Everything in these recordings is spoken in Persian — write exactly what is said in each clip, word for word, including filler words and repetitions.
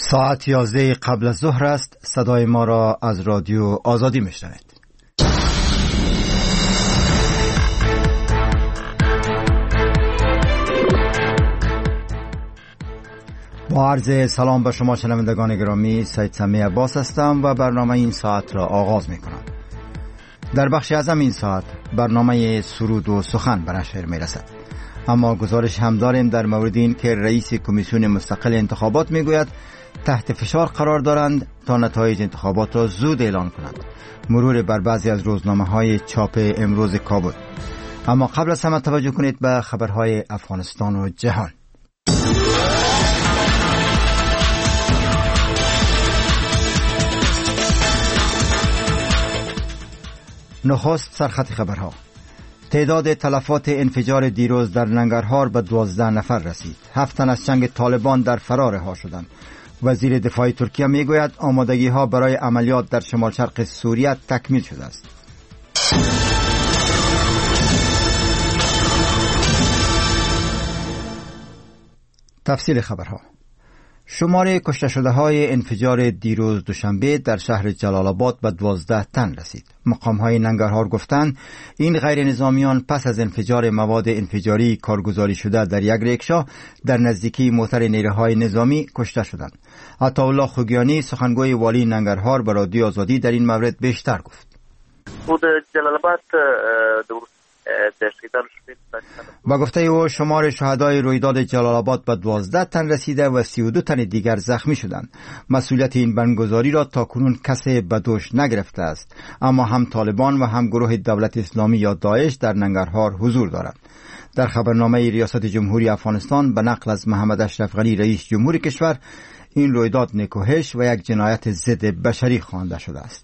ساعت یازده قبل از ظهر است. صدای ما را از رادیو آزادی میشنوید. با عرض سلام به شما شنوندگان گرامی، سید سمی عباس هستم و برنامه این ساعت را آغاز می کنم. در بخش اعظم این ساعت برنامه سرود و سخن به نشر می رسد، اما گزارش هم داریم در مورد این که رئیس کمیسیون مستقل انتخابات می گوید تحت فشار قرار دارند تا نتایج انتخابات را زود اعلان کنند. مرور بر بعضی از روزنامه های چاپ امروز کابل. اما قبل از همه توجه کنید به خبرهای افغانستان و جهان. نخست سرخط خبرها. تعداد تلفات انفجار دیروز در ننگرهار به دوازده نفر رسید. هفت تن از چنگ طالبان در فرار رها شدند. وزیر دفاع ترکیه میگوید آمادگی ها برای عملیات در شمال شرق سوریه تکمیل شده است. تفصیل خبرها. شمار کشته شده های انفجار دیروز دوشنبه در شهر جلال آباد به دوازده تن رسید. مقام های ننگرهار گفتند این غیر نظامیان پس از انفجار مواد انفجاری کارگزاری شده در یک ریکشا در نزدیکی موتر نیروهای نظامی کشته شدند. عطاالله خوگیانی سخنگوی والی ننگرهار به رادیو آزادی در این مورد بیشتر گفت. خود جلال آباد با گفته او شمار شهدای رویداد جلال آباد به دوازده تن رسیده و سی و دو تن دیگر زخمی شدند. مسئولیت این بمبگذاری را تاکنون کسی به دوش نگرفته است، اما هم طالبان و هم گروه دولت اسلامی یا داعش در ننگرهار حضور دارند. در خبرنامه ریاست جمهوری افغانستان به نقل از محمد اشرف غنی رئیس جمهور کشور این رویداد نکوهش و یک جنایت ضد بشری خوانده شده است.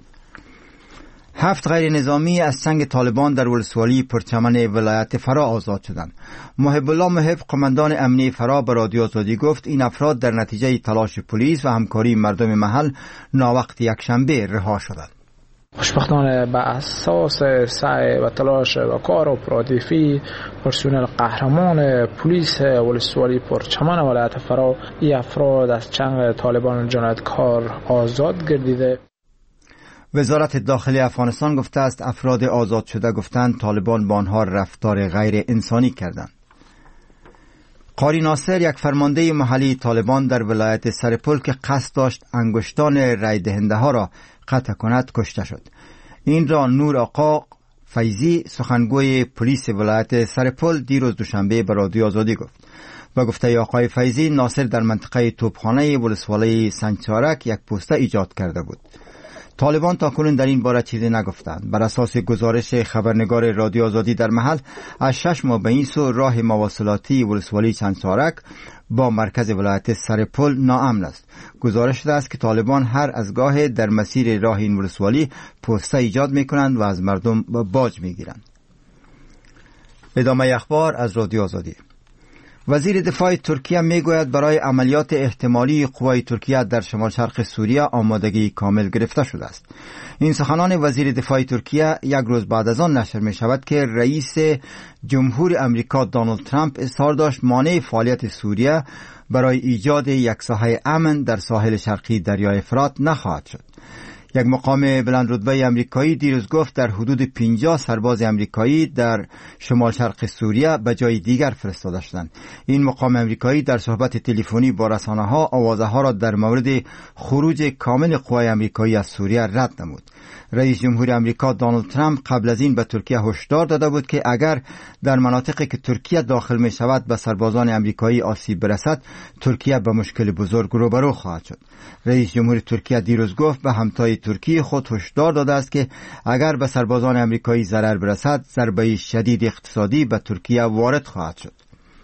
هفت غیر نظامی از چنگ طالبان در ولسوالی پرچمن ولایت فرا آزاد شدند. محب الله محب قماندان امنی فرا به رادیو آزادی گفت این افراد در نتیجه تلاش پلیس و همکاری مردم محل ناوقت یکشنبه رها شدند. خوشبختانه به اساس سعی و تلاش و کار اپراتیفی پرسنل قهرمان پلیس ولسوالی پرچمن ولایت فرا این افراد از چنگ طالبان جنایتکار آزاد گردیده. وزارت داخلی افغانستان گفته است افراد آزاد شده گفتند طالبان با آنها رفتار غیر انسانی کردند. قاری ناصر یک فرمانده محلی طالبان در ولایت سرپل که قصد داشت انگشتان رای دهنده ها را قطع کند کشته شد. این را نور آقا فیضی سخنگوی پلیس ولایت سرپل دیروز دوشنبه به رادیو آزادی گفت. و گفته آقای فیضی ناصر در منطقه توپخانه ولسوالی سنگچارک یک پوسته ایجاد کرده بود. طالبان تاکنون در این باره چیزی نگفتند. بر اساس گزارش خبرنگار رادیو آزادی در محل از شش ماه به این سو راه مواصلاتی ولسوالی سنگچارک با مرکز ولایت سرپل ناامن است. گزارش شده است که طالبان هر از گاه در مسیر راه این ولسوالی پوسته ایجاد می کنند و از مردم باج می گیرند. ادامه اخبار از رادیو آزادی. وزیر دفاع ترکیه میگوید برای عملیات احتمالی قوای ترکیه در شمال شرق سوریه آمادگی کامل گرفته شده است. این سخنان وزیر دفاع ترکیه یک روز بعد از آن نشر می شود که رئیس جمهور امریکا دونالد ترامپ اظهار داشت مانع فعالیت سوریه برای ایجاد یک ساحه امن در ساحل شرقی دریای فرات نخواهد شد. یک مقام بلند رتبه امریکایی دیروز گفت در حدود پنجاه سرباز امریکایی در شمال شرق سوریه به جای دیگر فرستاده شدند. این مقام امریکایی در صحبت تلفنی با رسانه‌ها آوازه‌ها را در مورد خروج کامل قوای امریکایی از سوریه رد نمود. رئیس جمهور امریکا دونالد ترامپ قبل از این به ترکیه هشدار داده بود که اگر در مناطقی که ترکیه داخل می شود به سربازان امریکایی آسیب برسد، ترکیه به مشکل بزرگ روبرو خواهد شد. رئیس جمهور ترکیه دیروز گفت به همتای ترکیه خود هشدار داده است که اگر به سربازان امریکایی ضرر برسد، ضربه شدید اقتصادی به ترکیه وارد خواهد شد.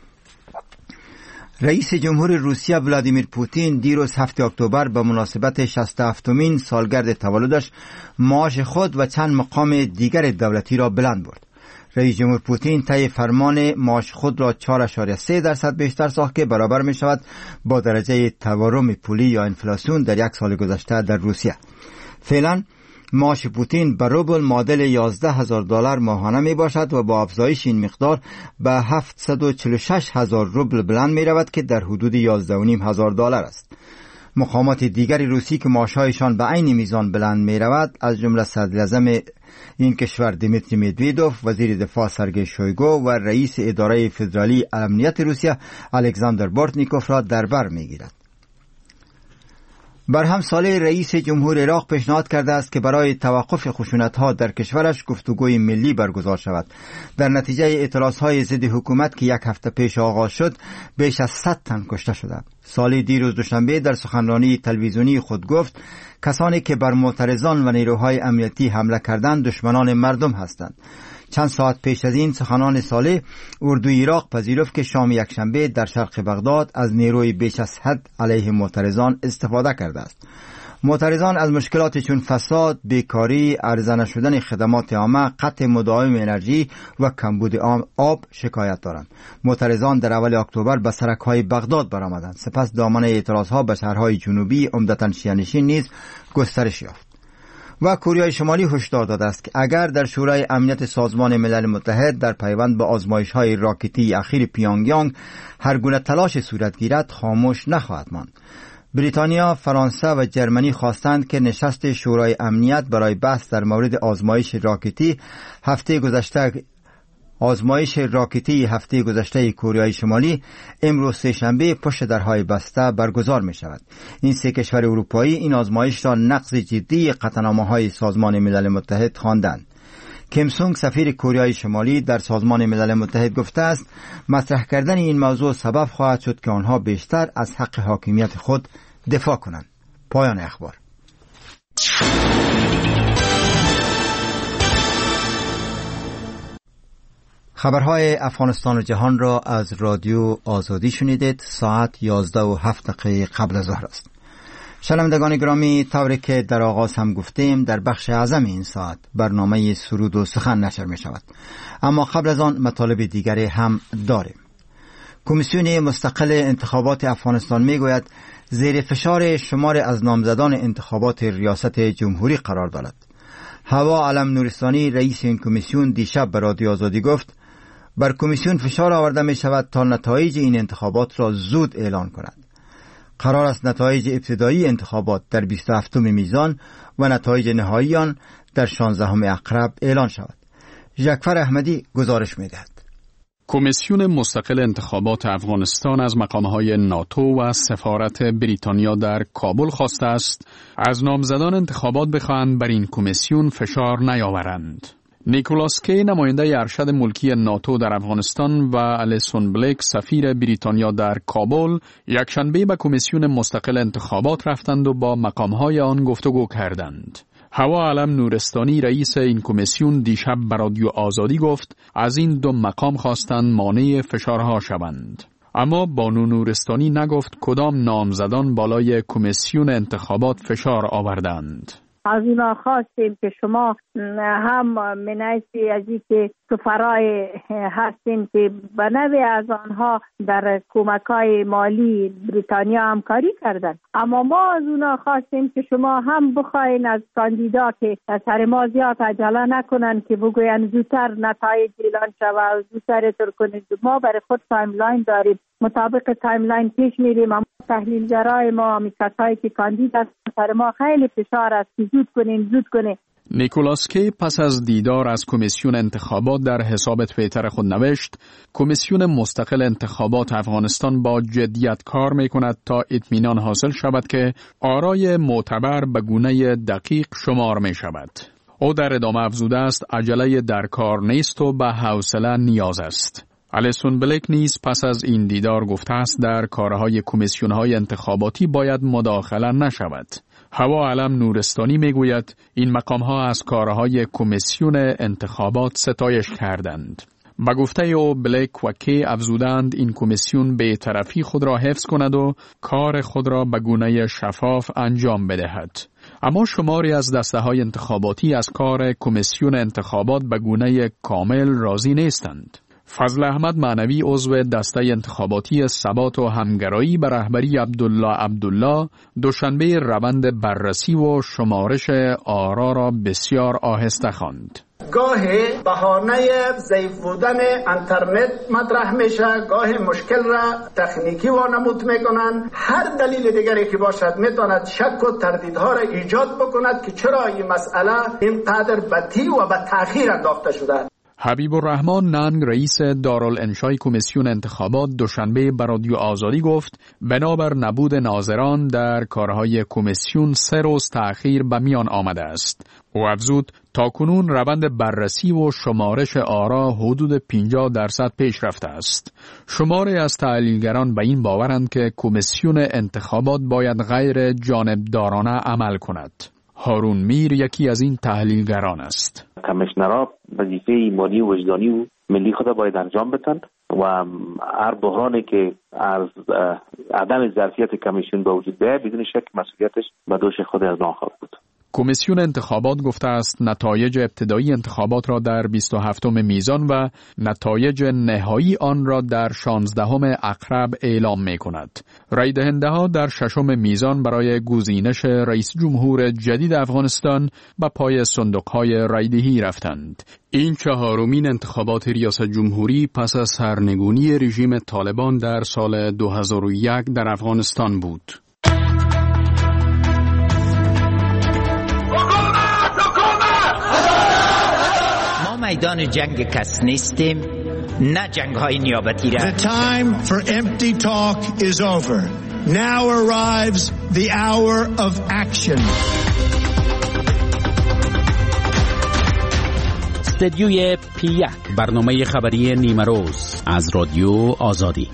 رئیس جمهور روسیه ولادیمیر پوتین دیروز هفتم اکتبر به مناسبت شصت و هفتمین سالگرد تولدش معاش خود و چند مقام دیگر دولتی را بلند برد. رئیس جمهور پوتین طی فرمان معاش خود را چهار ممیز سه درصد بیشتر ساخت که برابر می شود با درجه تورم پولی یا انفلاسیون در یک سال گذشته در روسیه. فعلا معاش پوتین به روبل معادل یازده هزار دلار ماهانه می باشد و با افزایش این مقدار به هفتصد و چهل و شش هزار روبل بلند می رود که در حدود یازده و نیم هزار دلار است. مقامات دیگر روسی که معاشهایشان به عین میزان بلند می رود، از جمله صدراعظم این کشور دیمیتری مدویدوف، وزیر دفاع سرگئی شویگو و رئیس اداره فدرالی امنیت روسیه الکساندر بورتنیکوف را در بر می گیرد. برهم ساله رئیس جمهور عراق پیشنهاد کرده است که برای توقف خشونت‌ها در کشورش گفتگوی ملی برگزار شود. در نتیجه اعتراضهای ضد حکومت که یک هفته پیش آغاز شد، بیش از صد تن کشته شدند. سالی دیروز دوشنبه در سخنرانی تلویزیونی خود گفت کسانی که بر معترضان و نیروهای امنیتی حمله کردند دشمنان مردم هستند. چند ساعت پیش از این سخنان ساله اردوی عراق پذیرفت که شام یکشنبه در شرق بغداد از نیروی بیش از حد علیه معترضان استفاده کرده است. معترضان از مشکلات چون فساد، بیکاری، عرضه نشدن خدمات عامه، قطع مداوم انرژی و کمبود آب شکایت دارند. معترضان در اول اکتبر به سرک‌های بغداد برآمدند. سپس دامنه اعتراضها به شهرهای جنوبی عمدتاً شیعه‌نشین نیز گسترش یافت. و کره شمالی هشدار داده است که اگر در شورای امنیت سازمان ملل متحد در پیوند به آزمایش‌های راکتی اخیر پیونگیانگ هر گونه تلاش صورت گیرد خاموش نخواهد ماند. بریتانیا، فرانسه و جرمنی خواستند که نشست شورای امنیت برای بحث در مورد آزمایش راکتی هفته گذشته آزمایش راکتی هفته گذشته کره شمالی امروز سه‌شنبه پشت درهای بسته برگزار می شود. این سه کشور اروپایی این آزمایش را نقض جدی قطعنامه‌های سازمان ملل متحد خواندند. کیم سونگ سفیر کره شمالی در سازمان ملل متحد گفته است مطرح کردن این موضوع سبب خواهد شد که آنها بیشتر از حق حاکمیت خود دفاع کنند. پایان اخبار. خبرهای افغانستان و جهان را از رادیو آزادی شنیدید. ساعت یازده و هفت دقیقه قبل از ظهر است. شنوندگان گرامی، طوری که در آغاز هم گفتیم در بخش اعظم این ساعت برنامه سرود و سخن نشر می شود. اما قبل از آن مطالب دیگری هم داریم. کمیسیون مستقل انتخابات افغانستان می گوید زیر فشار شمار از نامزدان انتخابات ریاست جمهوری قرار دارد. هوا علم نورستانی رئیس این کمیسیون دیشب به رادیو آزادی گفت بر کمیسیون فشار آورده می شود تا نتایج این انتخابات را زود اعلان کند. قرار است نتایج ابتدایی انتخابات در بیست و هفتم میزان و نتایج نهایی آن در شانزدهم اقرب اعلان شود. ژکفر احمدی گزارش می دهد. کمیسیون مستقل انتخابات افغانستان از مقامهای ناتو و سفارت بریتانیا در کابل خواسته است از نامزدان انتخابات بخواهند بر این کمیسیون فشار نیاورند. نیکولاس کی نماینده ارشد ملکی ناتو در افغانستان و الیسون بلیک سفیر بریتانیا در کابل یکشنبه به کمیسیون مستقل انتخابات رفتند و با مقامهای آن گفتگو کردند. هوا علم نورستانی رئیس این کمیسیون دیشب به رادیو آزادی گفت از این دو مقام خواستند مانع فشارها شوند. اما بانو نورستانی نگفت کدام نامزدان بالای کمیسیون انتخابات فشار آوردند. از اونا خواستیم که شما هم منعیسی از این که سفرای هستیم که به نوع از آنها در کمک‌های مالی بریتانیا همکاری کردن، اما ما از اونا خواستیم که شما هم بخواین از کاندیدا که سر ما زیاد عجله نکنن که بگوین زودتر نتایج اعلان شود و زودتر تر کنید. ما برای خود تایملاین داریم، مطابق تایملاین پیش میریم، اما تحلیلگرای ما همی کسایی که کاندید هستن سر ما خیلی فشار است که زود کنیم زود کنیم. نیکولاس کی پس از دیدار از کمیسیون انتخابات در حساب توییتر خود نوشت کمیسیون مستقل انتخابات افغانستان با جدیت کار میکند تا اطمینان حاصل شود که آرای معتبر به گونه دقیق شمار می شود. او در ادامه افزوده است عجله در کار نیست و به حوصله نیاز است. الیسون بلیک نیز پس از این دیدار گفته است در کارهای کمیسیون‌های انتخاباتی باید مداخله نشود. هوا علم نورستانی میگوید این مقام‌ها از کارهای کمیسیون انتخابات ستایش کردند. با گفته او بلیک و کی افزودند این کمیسیون به طرفی خود را حفظ کند و کار خود را به گونه شفاف انجام بدهد. اما شماری از دسته‌های انتخاباتی از کار کمیسیون انتخابات به گونه کامل راضی نیستند. فضل احمد معنوی عضو دسته انتخاباتی ثبات و همگرایی به رهبری عبدالله عبدالله دوشنبه روند بررسی و شمارش آرا را بسیار آهسته خواند. گاهی بهانه ضعیف بودن اینترنت مطرح میشه، گاهی مشکل را تکنیکی وانمود میکنن، هر دلیل دیگری که باشد میتواند شک و تردیدها را ایجاد بکند که چرا این مسئله اینقدر بطیء و به تأخیر انداخته شده. حبیب الرحمن ننگ رئیس دارالانشای کمیسیون انتخابات دوشنبه به رادیو آزادی گفت بنابر نبود ناظران در کارهای کمیسیون سه روز تأخیر به میان آمده است. او افزود تاکنون روند بررسی و شمارش آرا حدود پنجاه درصد پیش رفته است. شماری از تحلیلگران به این باورند که کمیسیون انتخابات باید غیر جانبدارانه عمل کند. هارون میر یکی از این تحلیلگران است. کمیشنرها وظیفه مالی و وجدانی و ملی خود باید انجام بدن و هر بحرانی که از عدم ظرفیت کمیسیون به وجود بیاید بدون شک مسئولیتش به دوش خود از آن خواهد بود. کمیسیون انتخابات گفته است نتایج ابتدایی انتخابات را در بیست و هفتم میزان و نتایج نهایی آن را در شانزدهم اقرب اعلام می کند. رای دهنده ها در ششم میزان برای گزینش رئیس جمهور جدید افغانستان به پای صندوق های رایدهی رفتند. این چهارمین انتخابات ریاست جمهوری پس از سرنگونی رژیم طالبان در سال دو هزار و یک در افغانستان بود. میدان جنگ کس نیستیم، نه جنگ های نیابتی را. The time for empty talk is over. Now arrives the hour of action. استدیوی پی یک، برنامه خبری نیمه روز از رادیو آزادی.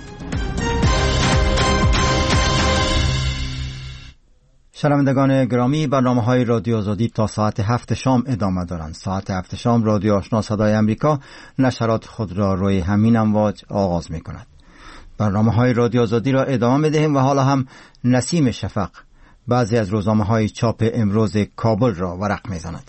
شنوندگان گرامی، برنامه‌های رادیو آزادی تا ساعت هفت شام ادامه دارند. ساعت هفت شام رادیو آشنا صدای امریکا نشرات خود را روی همین امواج آغاز می‌کند. برنامه‌های رادیو آزادی را ادامه می‌دهیم و حالا هم نسیم شفق بعضی از روزنامه‌های چاپ امروز کابل را ورق می‌زند.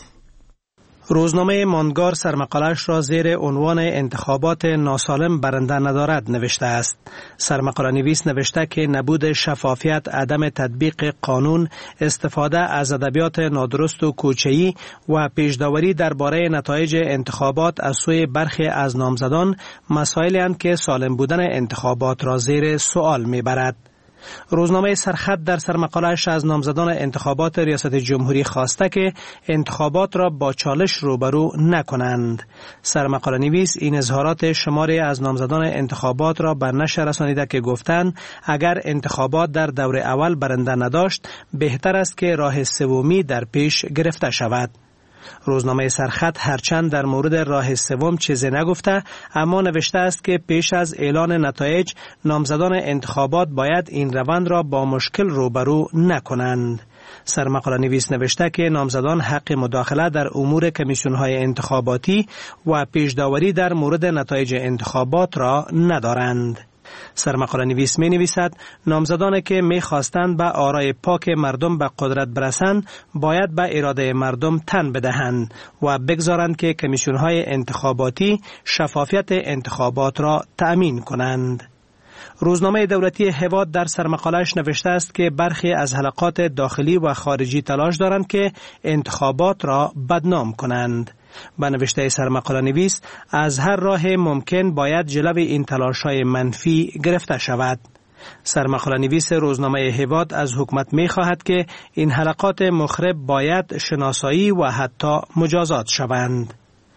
روزنامه ماندگار سرمقاله‌اش را زیر عنوان انتخابات ناسالم برنده ندارد نوشته است. سرمقاله نویس نوشته که نبود شفافیت، عدم تطبیق قانون، استفاده از ادبیات نادرست و کوچه‌ای و پیش‌داوری درباره نتایج انتخابات از سوی برخی از نامزدان مسائلی اند که سالم بودن انتخابات را زیر سوال می‌برد. روزنامه سرخط در سرمقاله‌اش از نامزدان انتخابات ریاست جمهوری خواسته که انتخابات را با چالش روبرو نکنند. سرمقاله نویس این اظهارات شماری از نامزدان انتخابات را بر نشر رسانیده که گفتند اگر انتخابات در دور اول برنده نداشت بهتر است که راه سومی در پیش گرفته شود. روزنامه سرخط هرچند در مورد راه سوم چیزی نگفته، اما نوشته است که پیش از اعلان نتایج نامزدان انتخابات باید این روند را با مشکل روبرو نکنند. سرمقاله نویس نوشته که نامزدان حق مداخله در امور کمیسیون‌های انتخاباتی و پیش‌داوری در مورد نتایج انتخابات را ندارند. سرمقاله نویس می نویسد نامزدانی که می خواستند به آرای پاک مردم به قدرت برسند باید به اراده مردم تن بدهند و بگذارند که کمیسیون‌های انتخاباتی شفافیت انتخابات را تأمین کنند. روزنامه دولتی هواد در سرمقاله‌اش نوشته است که برخی از حلقات داخلی و خارجی تلاش دارند که انتخابات را بدنام کنند. به نوشته سرمقاله نویس از هر راه ممکن باید جلوی این تلاش‌های منفی گرفته شود. سرمقاله نویس روزنامه هواد از حکومت می خواهد که این حلقات مخرب باید شناسایی و حتی مجازات شوند.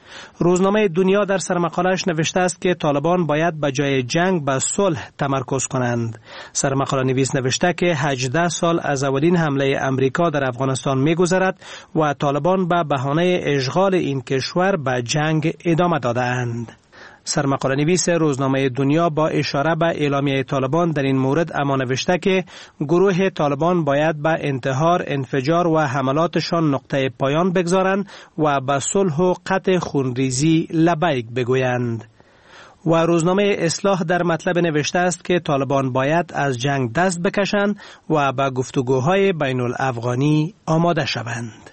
روزنامه دنیا در سرمقاله‌اش نوشته است که طالبان باید به جای جنگ به صلح تمرکز کنند. سرمقاله نویس نوشته که هجده سال از اولین حمله امریکا در افغانستان می‌گذرد و طالبان به بهانه اشغال این کشور به جنگ ادامه داده‌اند. سرمقاله نویس روزنامه دنیا با اشاره به اعلامیه طالبان در این مورد اما نوشته که گروه طالبان باید به انتحار، انفجار و حملاتشان نقطه پایان بگذارند و به صلح و قطع خونریزی لبیک بگویند. و روزنامه اصلاح در مطلب نوشته است که طالبان باید از جنگ دست بکشند و به گفتگوهای بین الافغانی آماده شوند.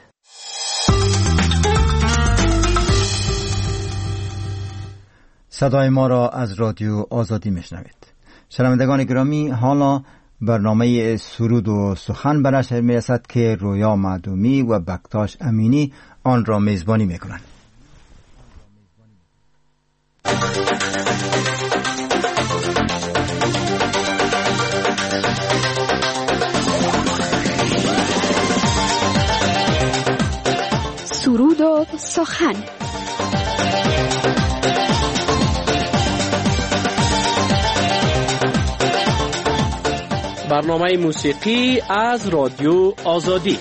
صدای ما را از رادیو آزادی میشنوید. شنوندگان گرامی، حالا برنامه سرود و سخن به نشر میرسد که رویا معدومی و بکتاش امینی آن را میزبانی میکنند. سرود و سخن. برنامه موسیقی از رادیو آزادی.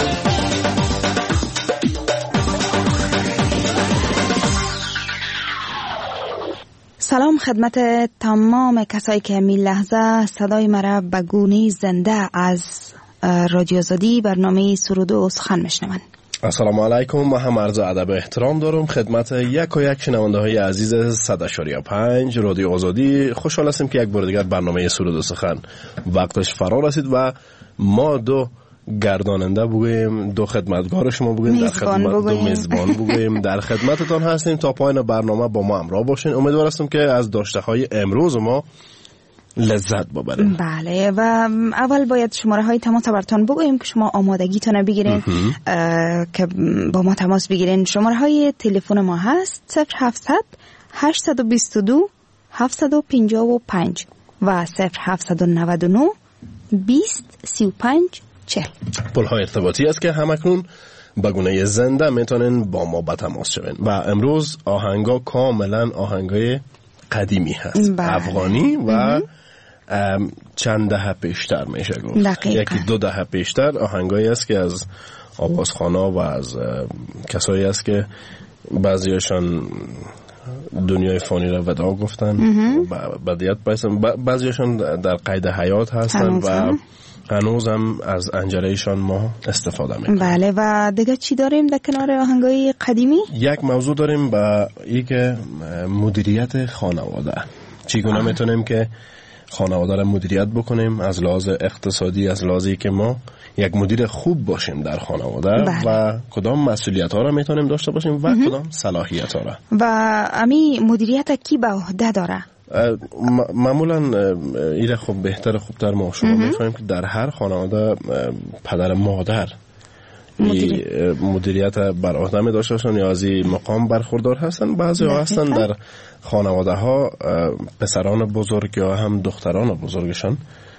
سلام خدمت تمام کسایی که می لحظه صدای مرا به گونه زنده از رادیو آزادی برنامه سرود و سخن میشنوند. السلام علیکم. ما هم عرض ادب احترام دارم خدمت یک و یک شنونده های عزیز صد و پنج رادیو آزادی. خوشحال هستیم که یک بار دیگر برنامه سرود و سخن وقتش فرا رسید و ما دو گرداننده بگوییم، دو خدمتگار شما بگوییم، در خدمت دو میزبان بگوییم در خدمتتان هستیم تا پایان برنامه با ما همراه باشین. امیدوار هستم که از داشته های امروز ما لذت ببرین. بله، و اول باید شماره های تماس براتون بگوییم که شما آمادگیتون بگیرین که با ما تماس بگیرین. شماره های تلفن ما هست صفر هفتصد هشتصد و بیست و دو هفتصد و پنجاه و پنج و صفر هفتصد و نود و نه بیست سی و پنج چهل. پل های ارتباطی است که همکنون به گونه زنده میتونین با ما به تماس شوین و امروز آهنگا کاملا آهنگای قدیمی هست. بله. افغانی و چند دهه پیشتر میشه گفت، یکی دو دهه پیشتر آهنگایی است که از آوازخوانا و از کسایی است که بعضیشان دنیای فانی را وداع گفتن، بدیت بایستن، بعضیشان در قید حیات هستن و هنوز هم از انجرهشان ما استفاده میکنیم. بله، و دیگه چی داریم در کنار آهنگای قدیمی؟ یک موضوع داریم با ای که مدیریت خانواده. چگونه میتونیم که خانواده را مدیریت بکنیم از لحاظ اقتصادی، از لحاظی که ما یک مدیر خوب باشیم در خانواده. بله. و کدام مسئولیت ها را میتونیم داشته باشیم و اه. کدام صلاحیت ها را. و امی مدیریت کی به عهده داره؟ معمولا ایره خوب بهتر خوبتر ما شما میفهمیم که در هر خانواده پدر مادر مدیریت, مدیریت بر عهده می داشته باشن یا از این مقام برخوردار هستن. بعضی ها هستن در خانواده ها پسران بزرگ یا هم دختران بزرگشان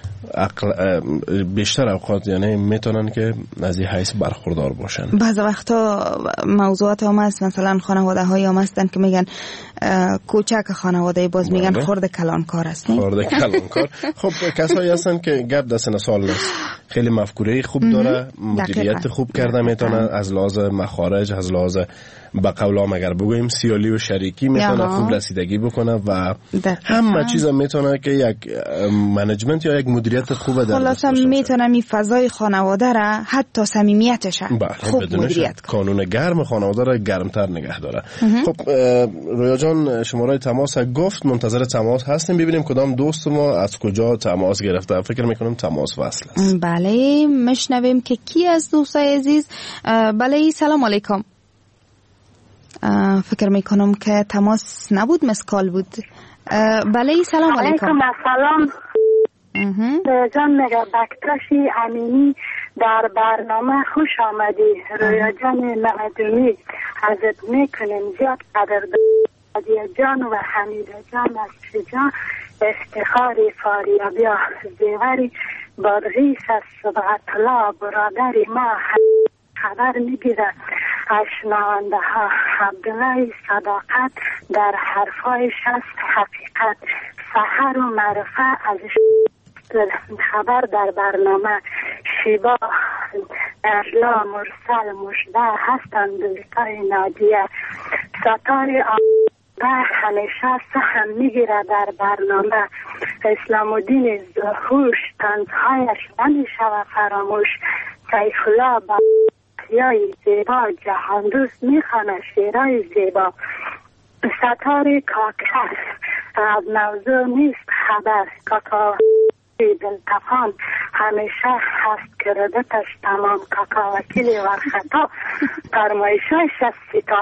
بیشتر اوقات یعنی میتونن که از این حیث برخوردار باشن. بعض وقتا موضوعات هم هست، مثلا خانواده های هم هستن که میگن کوچک خانواده، باز میگن خورد کلانکار است. خورد کلانکار. خب کسایی هستن که گپ دست سال نیست، خیلی مفکوره خوب داره، مدیریت خوب کرده میتونه از لحاظ مخارج، از لحاظ با قولام اگر بگوییم سیالی و شریکی میتونه خوب رسیدگی بکنه و همه چیز میتونه که یک منیجمنت یا یک مدیریت خوب در خلاصا میتونه می فضای خانواده را حتی صمیمیتش خوب مدیریت کنه. کانون گرم خانواده را گرمتر نگه داره. خب رویا جان شماره تماس گفت، منتظر تماس هستیم ببینیم کدام دوست ما از کجا تماس گرفته. فکر میکنم تماس وصل است. بله، مشنویم که کی از دوستای عزیز. بله، سلام علیکم. فکر میکنم که تماس نبود، مسکال بود. بله، سلام علیکم. علیکم السلام. جان میگه بکتاشی امینی در برنامه خوش آمدی. رویا جان معدومی حضرت میکنیم زیاد قدردانی جان و حمید جان از شجاع افتخاری فاریابی زیوری بادغیس از صبغت الله برادری ما خبر میگیره اشنانده ها عبدالله صداقت در حرفایش است حقیقت سحر و معرفه از خبر در برنامه شیبا ارلا مرسل مشده هستند دوستای نادیه ستاری آمده همیشه سهم میگیره در برنامه اسلام الدین زهوش تنزهایش نمیشه و فراموش سیف الله با یای زیبا جهان دوست میخوانه شیرای زیبا ستاره کاکر از موضوع نیست خبر کاکا دلتفان همیشه هست کردتش تمام کاکا وکیلی ورخطا فرمایشای شسیتا.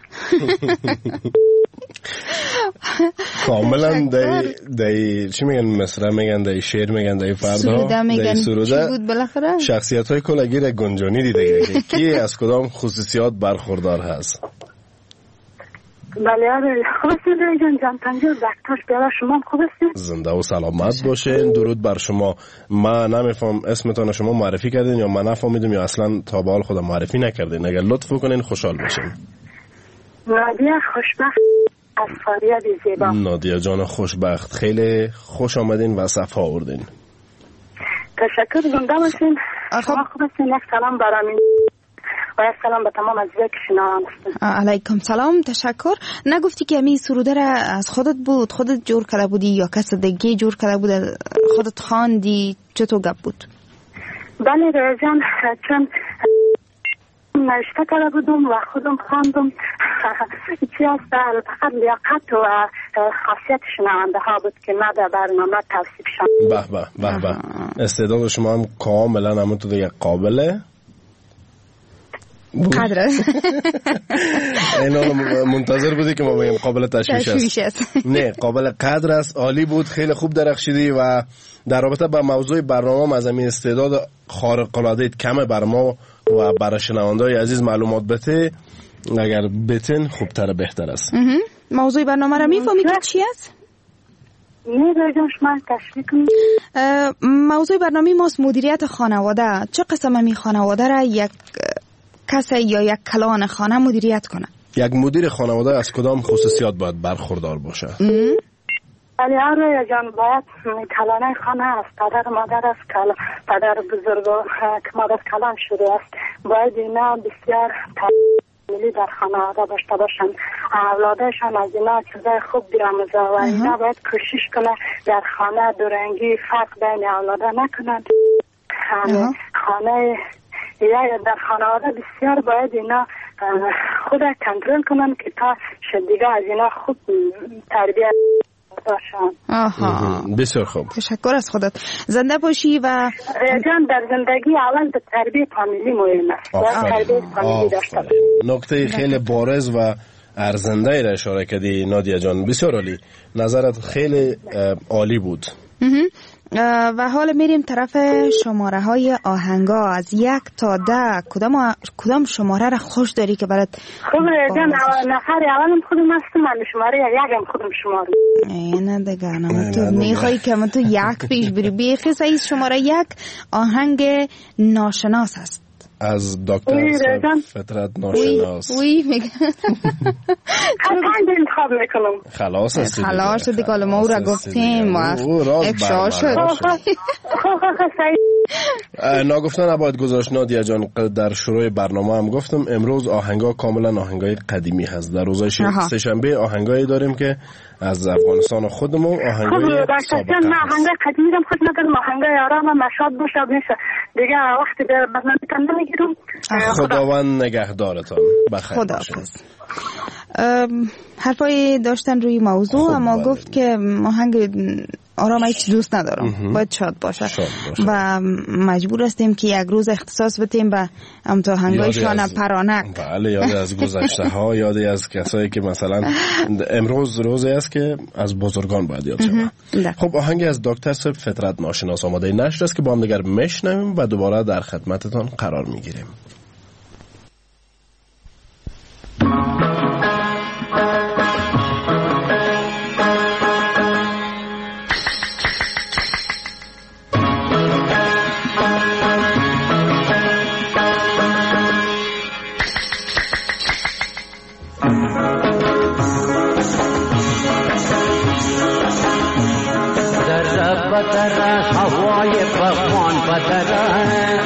کاملا دای دای چی میگن مصرع میگن دای شعر میگن دای فردا دای سروده شخصیت های کلاگیر گنجانی دیده کی از کدام خصوصیات برخوردار هست؟ بله آره خوب هستید جان جان پنجه دکترش بیاره شما خوب هستید؟ زنده و سلامت باشین. درود بر شما. من نمیفهم اسمتان شما معرفی کردین یا من نفهمیدم یا اصلا تا به حال خودم معرفی نکردین. اگر لطف کنین خوشحال بشین. نادیه خوشبخت از فاریاب زیبا. نادیه جان خوشبخت خیلی خوش آمدین و صفا آوردین. تشکر زنده باشین. شما خوب هستین؟ یک سلام برامین و یک سلام به تمام عزیزایی که شنوان هستن. علیکم سلام. تشکر. نگفتی که امی سروده را از خودت بود خودت جور کرده بودی یا کس دیگه جور کرده بود خودت خواندی چطور گپ بود؟ بله رجان چون نوشته کرده بودم و خودم خواندم. چی هست فقط لیاقت و خاصیت شنونده ها بود که نه در برنامه توصیف شد. به به به به استعداد شما هم کاملا همونطور دیگه قابله قدره. اینا منتظر بودی که ما بگیم قابل تشویش است. نه قابل قدر است. عالی بود. خیلی خوب درخشیدی و در رابطه با موضوع برنامه از این استعداد خارق العاده کمه بر ما و برای شنونده‌های عزیز معلومات بده. اگر بتین خوبتر بهتر است. موضوع برنامه را میفهمی که چی است؟ نه راجعش من تشریح کنم. موضوع برنامه ماست مدیریت خانواده. چه قسم می خانواده را یک کسی یا یک کلان خانه مدیریت کنه؟ یک مدیر خانواده از کدام خصوصیات باید برخوردار باشه؟ ولی آره جان باید کلانه خانه است. پدر مادر است کل پدر بزرگ که مادر کلان شده است. باید اینا بسیار ملی در خانواده داشته باشند. اولادشان از اینا چیزای خوب بیاموزه و اینا باید کوشش کنه در خانه دورنگی فرق بین اولاده نکنند. خانه یا در خانواده بسیار باید اینا خود کنترل کنن که تا شدیگه از اینا خوب تربیت باشن. آها بسیار خوب. تشکر از خودت. زنده باشی و جان در زندگی اول به تربیت فامیلی مهم است. باید تربیت فامیلی داشته باشی. نکته خیلی بارز و ارزنده را اشاره کردی نادیه جان. بسیار عالی. نظرت خیلی عالی بود. و حالا میریم طرف شماره های آهنگا از یک تا ده. کدام کدام شماره را خوش داری که برات؟ خوب جان نفر اولم خودم هستم. من شماره یکم خودم شماره. نه دیگه نه تو میخوای که من تو یک پیش بری. بیخی سعید شماره یک آهنگ ناشناس است از دکتر فطرت ناشناس. وی میگه خیلی انتخاب میکنم. خلاص است خلاص دیگه حالا ما او را گفتیم و افشا شد. ناگفتن نباید گذاشت نادیه جان. در شروع برنامه هم گفتم امروز آهنگا کاملا آهنگای قدیمی هست. در روزهای سه شنبه آهنگایی داریم که از افغانستان خودمون آهنگای سابقه هست. نه آهنگای قدیمی هم خود ندارم. آهنگای آرام مشاد باشه میشه دیگه وقتی به برنامه تن نمیگیرم. خداوند نگهدارتان. بخیر باشین. حرفای داشتن روی موضوع اما گفت که آهنگ آرام هیچ دوست ندارم. باید شاد باشه. شاد باشه و مجبور هستیم که یک روز اختصاص بدیم به هم تا آهنگای شانه پرانک. بله یادی از گذشته ها یادی از کسایی که مثلا امروز روزی است که از بزرگان باید یاد شود. خب آهنگی از دکتر فطرت ناشناس آماده نشر است که با هم دیگر میشنویم و دوباره در خدمتتان قرار میگیریم. هوای بخوان بدره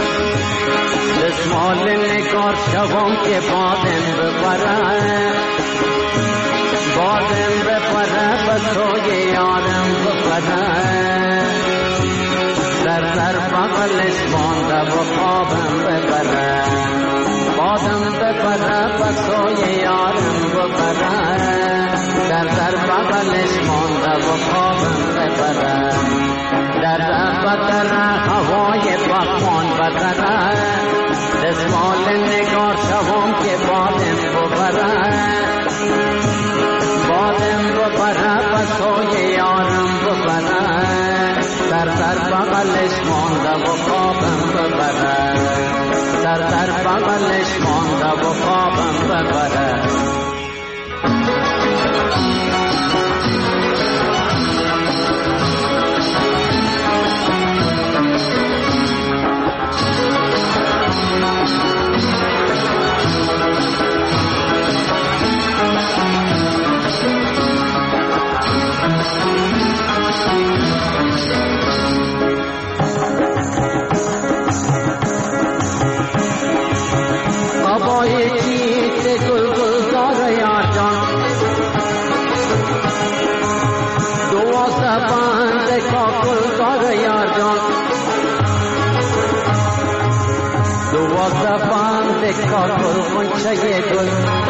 دسمال نگار شوام که بادم ببره بادم ببره بسوی یارم ببره در در بغلش مانده و خوابم ببره بادم ببره بسوی یارم ببره در در بغلش مانده و خوابم ببره در بدر هوای بخوان بدره دسمال نگار شوام که بادم ببره بادم ببره بسوی یارم ببره در در بغلش مانده و خوابم ببره در در بغلش مانده و خوابم ببره دوازده بند کاکل خونچه گل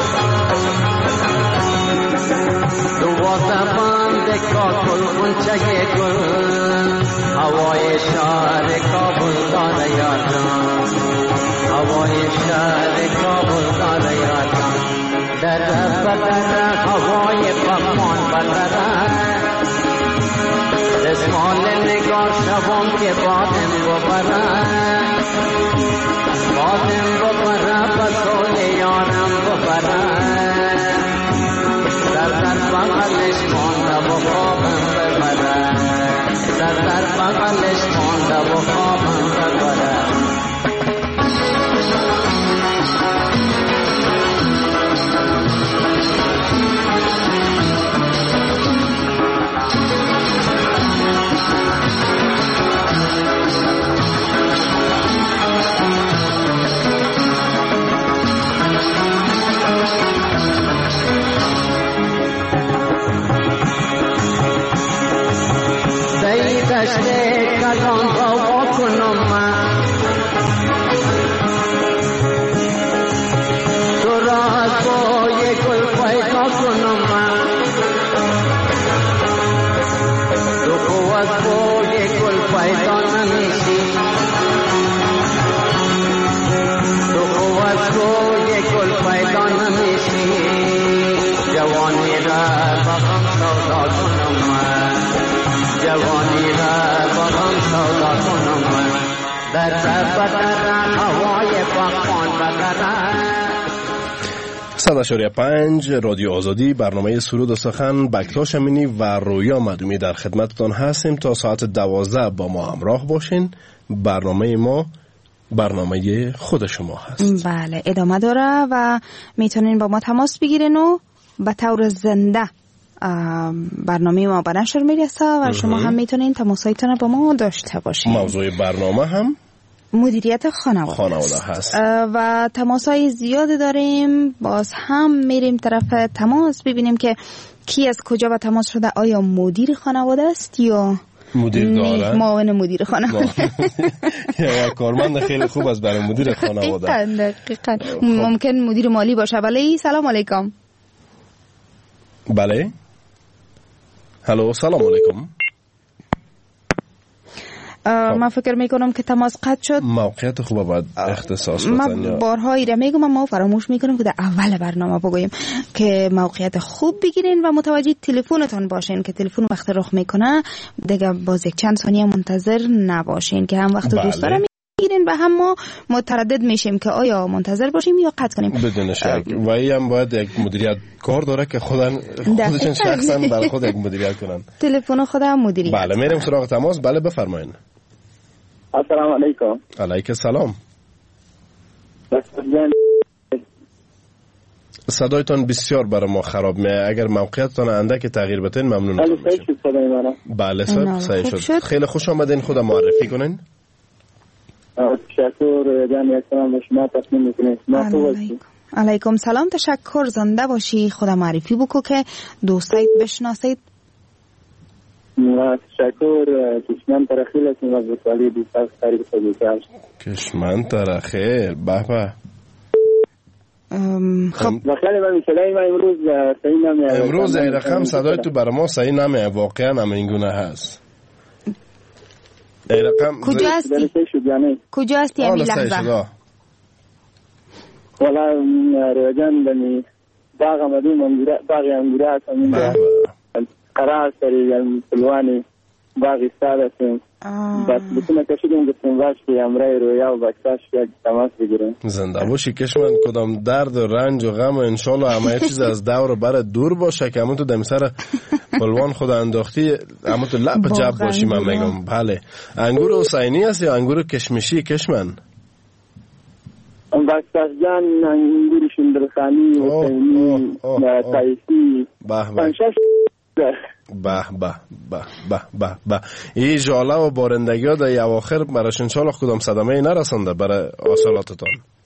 دوازده بند کاکل خونچه گل هوای شهر کابل داره یادم هوای شهر کابل داره یادم در بدر هوای پاکمان بدر رسمال نگار شبم که بادم ببرن بادم ببرن بسول یارم ببرن در در بغلش مانده و خوابم ببرن در در بغلش مانده و خوابم ببرن دشته کلان با کنم من تو را از بای گل پیدا کنم من تو خو از بای گل پیدا نمیشی تو خو از بای گل پیدا نمیشی جوانی را با هم سودا کنم من جوانی را با هم سودا کنم من در بدر هوای پاکان بدر صد و شش پنج رادیو آزادی برنامه سرود و سخن بکتاش امینی و رویا مدومی در خدمتتان هستیم تا ساعت دوازده با ما همراه باشین. برنامه ما برنامه خود شما هست. بله ادامه داره و میتونین با ما تماس بگیرین و به طور زنده برنامه ما به نشر میرسه و شما هم میتونین تماسایتان با ما داشته باشین. موضوع برنامه هم مدیریت خانواده, خانواده هست و تماسای زیاد داریم. باز هم میریم طرف تماس ببینیم که کی از کجا به تماس شده، آیا مدیر خانواده است یا مدیر دارن معاون مدیر خانواده یا کارمند خیلی خوب است برای مدیر خانواده. دقیقاً دقیقاً ممکن مدیر مالی باشه. بله سلام علیکم. بله هلو سلام علیکم. من فکر میکنم که تماس قطع شد. موقعیت خوبه باید اختصاص بدن. من بارها ایره میگم اما فراموش میکنم که در اول برنامه بگویم که موقعیت خوب بگیرین و متوجه تلفنتون باشین که تلفن وقت رخ میکنه دیگه باز یک چند ثانیه منتظر نباشین که هم وقت دوست دارم میگیرین و هم ما متردد میشیم که آیا منتظر باشیم یا قطع کنیم. بدون شک و این هم باید یک مدیریت کار داره که خودن خودشون شخصا بر خود یک مدیریت کنن. تلفن خودم مدیریت. بله میریم سراغ تماس. بله بفرمایید. السلام علیکم. علیک السلام. صدایتان بسیار برای ما خراب میه. اگر موقعیتتان اندک تغییر بدین ممنون میشم. بله صاحب صحیح شد. خیلی خوش آمدین. خود معرفی کنین. تشکر جان اسلام به شما تسلیم میکنم. علیکم سلام. تشکر. زنده باشی. خدا معرفی بکو که دوستایت بشناسید. تشکر. کشمن ترخیل هستیم از بسالی دوستان قریب سبوکر. کشمن ترخیل به به. خب بخیلی من صدای من امروز صحیح نمیه. امروز این رقم صدای تو برای ما صحیح نمیه. واقعا هم این گونه هست. این رقم کجا هستی؟ کجا هستی امی لحظه؟ والا رویجان بنی باغ آمدیم باغ انگوره هستم قرار سری پلوانی باقی سال هستیم. بس بتونه کشیدیم گفتیم باش که امرای رویا و بکتاش یک تماس بگیریم. زنده باشی کشمن. کدام درد و رنج و غم و انشالله همه چیز از دور برات دور باشه که همون تو دم سر پلوان خود انداختی همون تو لب جب باشی. من میگم بله. انگور حسینی است یا انگور کشمشی کشمن؟ بکتاش جان انگور شندرخانی حسینی تایسی پنشش به به به به به به. این جاله و بارندگی ها در اواخر برایش انشالله کدام صدمه نرسنده برای آسالاتتان؟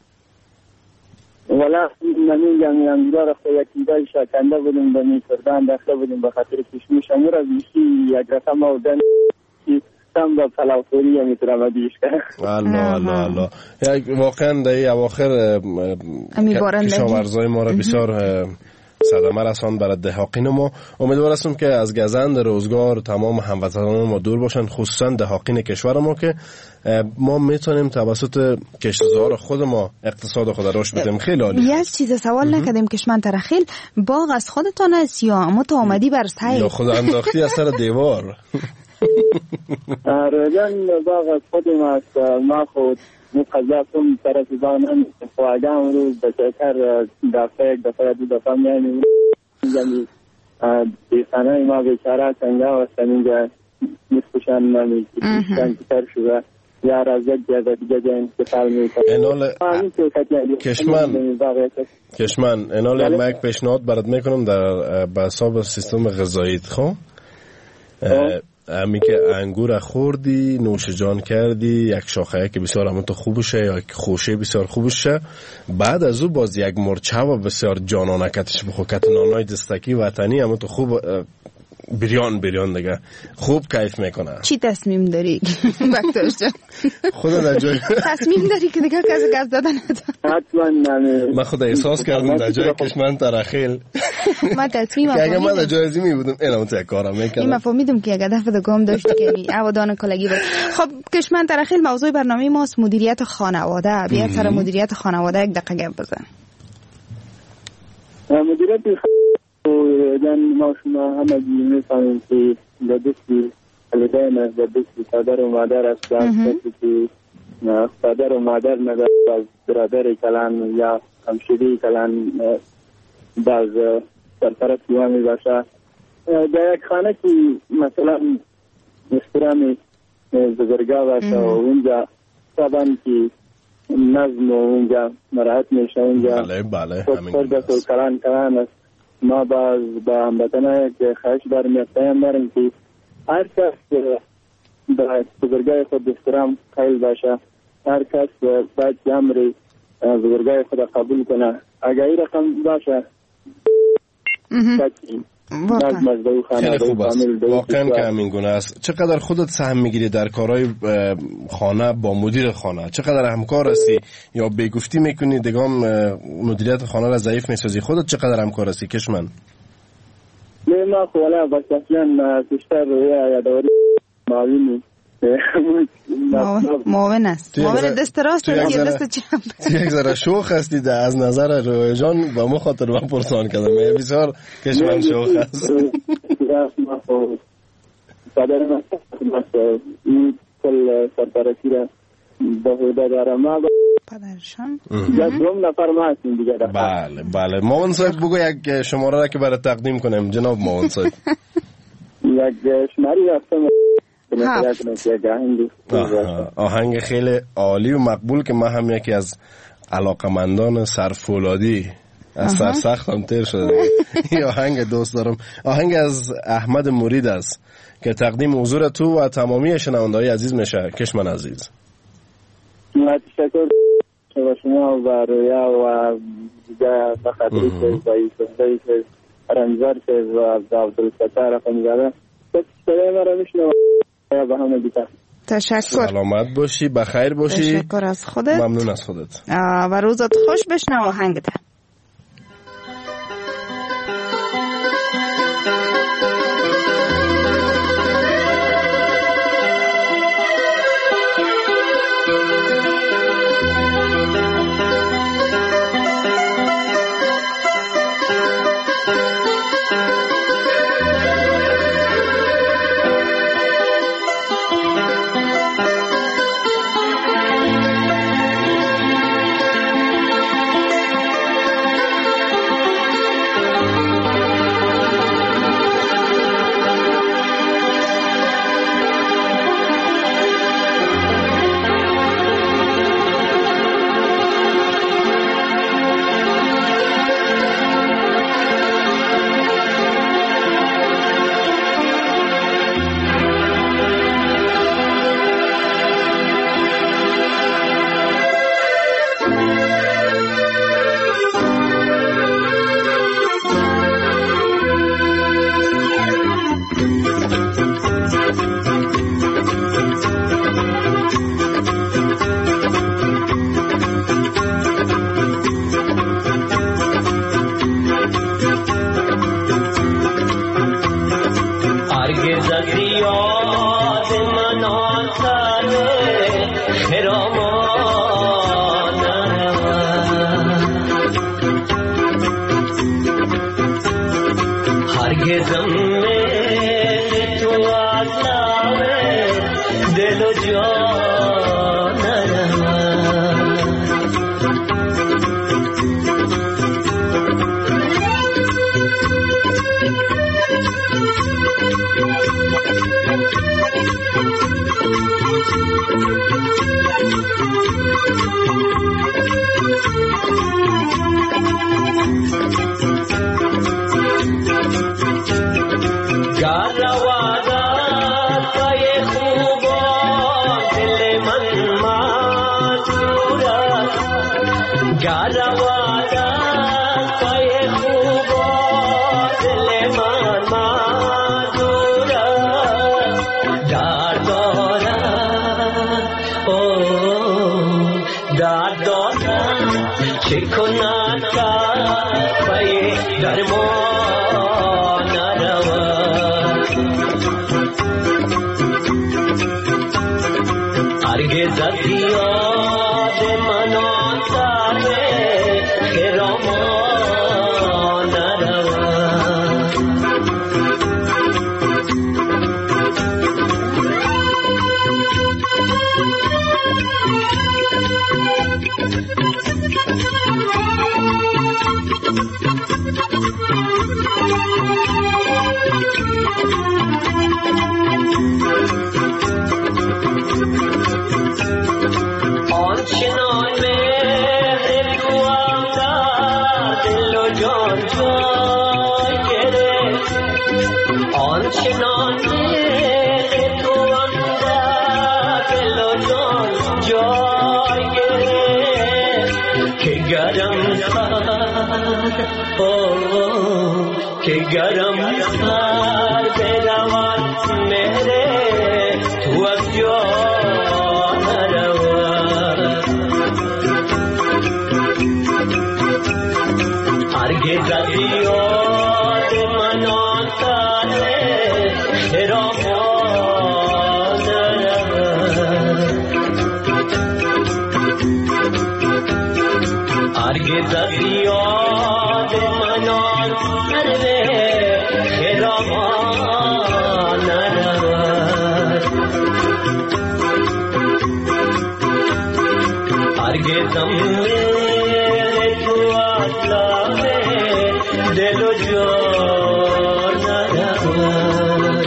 والا نمیگم انگور رفته یکی دای شکنده بودیم به میکردن دخته بودیم به خاطر کشمش انگور از میشی یک رقم آودن کم با پلاوخوری هم میتونم ادیش کنم. الله الله الله. یک واقعا در اواخر کشاورزای ما را بسیار صدمه رساند برای دهاقین ما. امیدوار هستم که از گزند روزگار تمام هموطنان ما دور باشند، خصوصا دهاقین کشور ما، که ما میتونیم توسط کشتزار خود ما اقتصاد خود رشد بدیم. خیلی عالی. یک چیز سوال نکردیم کشمن ترخیل، باغ از خودتان است یا اما تو آمدی بر سیر؟ یا خود انداختی از سر دیوار؟ رجن باغ از خودم است. ما خود مقضاتم طرف زانم خواهدام روز بچکر دفعه دفعه دو دفعه میانیم یعنی دیخانه ما بیچاره سنگا و سنینجا نسخشان نمی کتر شده یا رازد جاده دیگه جا انتقال میکنه. انال کشمن کشمن انال ما یک پیشنهاد برات میکنم در بحثاب سیستم غذاییت. خب امی که انگور خوردی، نوش جان کردی، یک شاخه که بسیار همون تو خوبشه یا یک خوشه بسیار خوبشه، بعد از او باز یک مرچه و بسیار جانانه کتش بخو، کت نانای دستکی وطنی همون تو خوب بریان بریان دیگه خوب کیف میکنه. چی تصمیم داری بکتاش جان؟ خدا در جای تصمیم داری که دیگه کسی گز دادن حتما نمی من خود احساس کردم در جای کشمن ترخیل من تصمیم که اگه من در جایزی می بودم اینم تو یک کارم میکردم. این مفهومیدم که اگه دفعه دگام داشتی که عوادان کلگی بود. خب کشمن ترخیل موضوع برنامه ماست مدیریت خانواده. بیا سر مدیریت خانواده یک دقیقه گپ بزن. مدیریت جان ما شما همه میفهمیم که دستی والدین است، دستی پدر و مادر است. دستی که پدر و مادر ندارد از برادر کلان یا همشیری کلان باز سرپرست یوان می باشه. در یک خانه که مثلا احترام بزرگا باشه و اونجا طبعا که نظم و اونجا مراحت میشه اونجا بله بله همین کلان کلان است. ما باز با هموطنان که خواهش داریم یا پیام داریم که هر کس به بزرگای خود احترام قائل باشه، هر کس باید که امر بزرگای خود قبول کنه. اگر این رقم باشه خیلی خوب است. واقعا که همین گونه است. چقدر خودت سهم میگیری در کارهای خانه با مدیر خانه؟ چقدر همکار هستی یا بگفتی میکنی دگام مدیریت خانه را ضعیف میسازی؟ خودت چقدر همکار هستی کشمن؟ نه ما خوالا بس اصلا بیشتر روی یادواری معاونی معاون است. معاون دست راست یا دست چپ؟ تو یک ذره شوخ هستی ده از نظر روی جان با ما خاطر من پرسان کردم. من بسیار کشمن شوخ هست. پدر من این کل سرپرستی را به عهده دارم. ما پدرشان یا دوم نفر ما هستیم دیگه. بله بله. معاون صاحب بگو یک شماره را که برای تقدیم کنیم جناب معاون صاحب. یک شماری هستم آهنگ خیلی عالی و مقبول که من هم یکی از علاقمندان سرفولادی از سرسختم تیر شده. این آهنگ دوست دارم. آهنگ از احمد مرید است که تقدیم حضور تو و تمامی شنونده‌های عزیز میشه. کشمن عزیز تشکر به شما و رویا و دیگه بخاطری که بایی سفری که رمزار که و عبدالستار خانزاده تشکر مرا میشنو به همه دیگر. تشکر. سلامت باشی، بخیر باشی. تشکر از خودت. ممنون از خودت. و روزت خوش. بشنو آهنگت. هرگزم میل تو از نامه دل و جان نرود که گرم سر بروان مهره تو از جان نرود هرگز از یاد من آن سر خرامان نرود هرگز از یاد من آن سر هرگزم میل تو اصلامه دل و جان نرود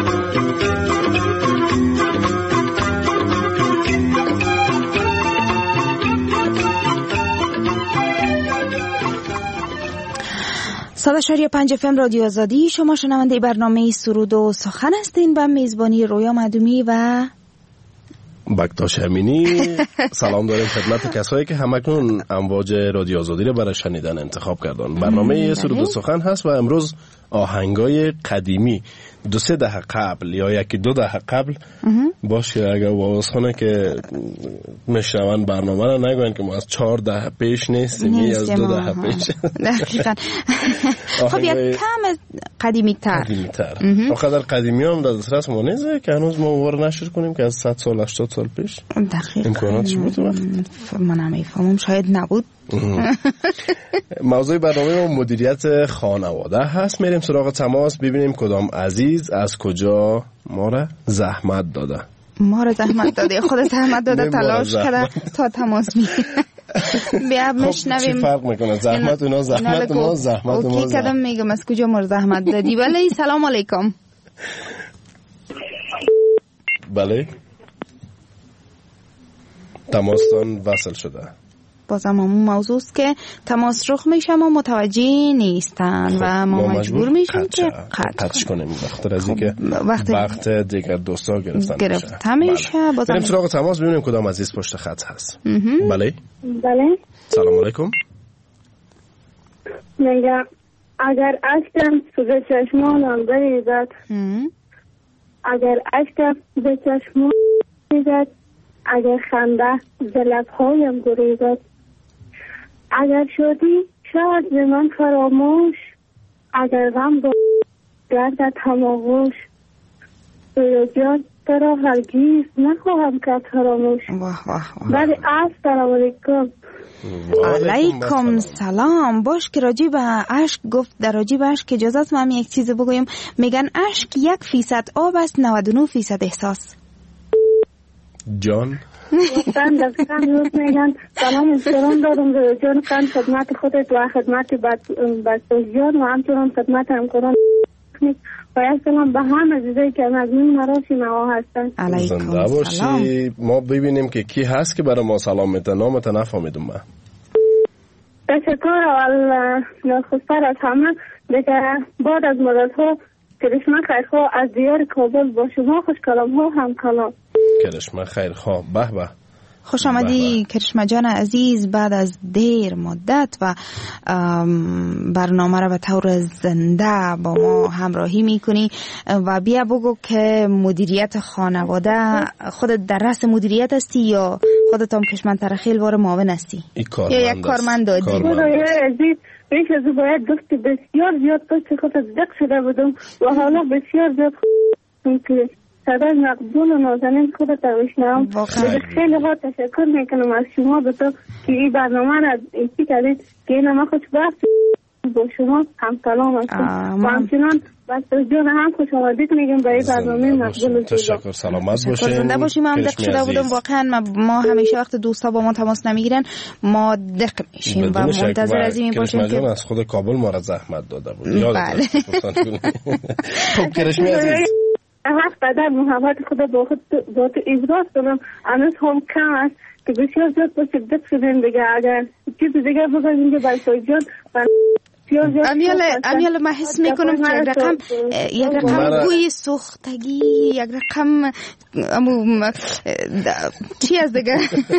صد و شش و پنج اف ام رادیو آزادی. شما شنونده برنامه سرود و سخن هستین با میزبانی رویا مدومی و بکتاش امینی. سلام داریم خدمت کسایی که همکنون امواج رادیو آزادی رو برای شنیدن انتخاب کردن. برنامه سرود و سخن هست و امروز آهنگای قدیمی دو سه دهه قبل یا یکی دو دهه قبل باشه اگر واسخانه که مشنون برنامه رو نگوین که ما از چهار دهه پیش نیستیم یا از دو دهه پیش. دقیقا. خب یک کم قدیمی تر قدیمی تر آخر قدیمی هم در دسترس ما نیزه که هنوز ما وار نشر کنیم که از صد سال هشتاد سال پیش دقیقا امکاناتش بود وقت من نمیفهمم شاید نبود. موضوع برنامه ما مدیریت خانواده هست. میریم سراغ تماس ببینیم کدام عزیز از کجا ما را زحمت داده ما را زحمت داده خود زحمت داده تلاش کرده تا تماس میگیره. بیا مشنویم. چی فرق میکنه زحمت اونا زحمت ما زحمت ما اوکی کدام میگم از کجا ما را زحمت دادی. بله سلام علیکم. بله تماستان وصل شده. بازم همون موضوع است که تماس رخ میشه ما متوجه نیستن و ما مجبور میشیم که قطع کنیم بخاطر از اینکه وقت دیگر دوستا گرفتن گرفته میشه. بریم سراغ تماس ببینیم کدام عزیز پشت خط هست. بله بله سلام علیکم. میگم اگر اشکم به چشمانم بریزد اگر اشکم به چشمانم بریزد اگر خنده به لبهایم گریزد اگر شدی شاید به من فراموش اگر غم با گردد هماغوش رویا جان تو را هرگیز نخواهم کرد فراموش. واه واه ولی السلام علیکم. علیکم سلام. باش که راجی به اشک گفت، در راجی به اشک اجازت من یک چیز بگویم. میگن اشک یک فیصد آب است، نود و نه فیصد احساس. جان من دقیقا روز میگن سلام احترام دارم به جان خان، خدمت خودت و خدمت بستوزیان و همچنان خدمت همکاران و یک سلام به هم عزیزایی که مزمون مراسی نوا هستن. زنده باشی. ما ببینیم که کی هست که برای ما سلام میتن. نامت نفهمیدم من. تشکر. اول نخستر از همه دیگه بعد از مدت ها کرشمه خیرخواه از دیار کابل با شما خوش کلام ها هم کلام. کرشمه خیرخواه به به. خوش آمدی کرشمه جان عزیز. بعد از دیر مدت و برنامه را به طور زنده با ما همراهی میکنی و بیا بگو که مدیریت خانواده خودت در رأس مدیریت هستی یا خودت هم کشمن ترخیل وار معاون هستی یا یک کارمند دادی؟ عزیز بیش از باید گفت بسیار زیاد پشت خودت دق شده بودم و حالا بسیار زیاد خودت صدای مقبول و نازنین خودت بشنوم. خیلی ها تشکر میکنم از شما به تو که این برنامه را ایسی کردید که این ما خوشبخت با شما هم سلام هستم و همچنان بسته جان هم خوش آمدید میگم به این برنامه مقبول. تشکر. سلامت باشین. زنده باشیم. هم دق شده بودم واقعا. ما همیشه وقت دوستا با ما تماس نمیگیرن ما دق میشیم و منتظر از این باشیم که از خود کابل ما را زحمت داده بود. یادت خب کرشمی عزیز هفت قدر محبت خدا با خود با تو ابراز کنم. هنوز هم کم است که بسیار زیاد باشه دق شدیم دیگه. اگر چیز دیگه بگم اینجا بایسای جان امیال امیال ما حس میکنم که یک رقم یک رقم گوی سوختگی یک رقم امو چی از دیگه